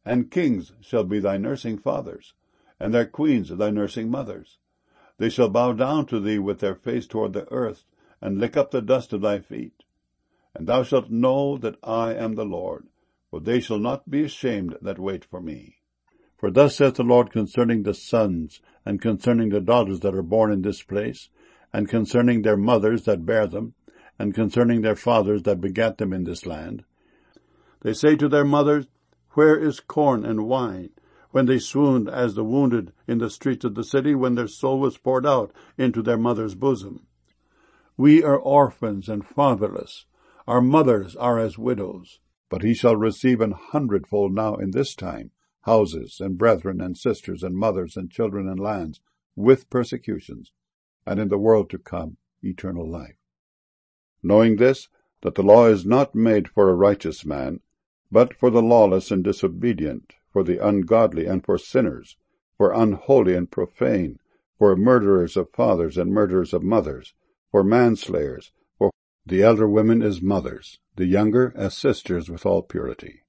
And kings shall be thy nursing fathers, and their queens thy nursing mothers. They shall bow down to thee with their face toward the earth, and lick up the dust of thy feet. And thou shalt know that I am the Lord, for they shall not be ashamed that wait for me. For thus saith the Lord concerning the sons, and concerning the daughters that are born in this place, and concerning their mothers that bare them, and concerning their fathers that begat them in this land. They say to their mothers, Where is corn and wine? When they swooned as the wounded in the streets of the city, when their soul was poured out into their mother's bosom. We are orphans and fatherless. Our mothers are as widows. But he shall receive 100-fold now in this time, houses and brethren and sisters and mothers and children and lands, with persecutions, and in the world to come eternal life. Knowing this, that the law is not made for a righteous man, but for the lawless and disobedient, for the ungodly and for sinners, for unholy and profane, for murderers of fathers and murderers of mothers, for manslayers, for the elder women as mothers, the younger as sisters with all purity.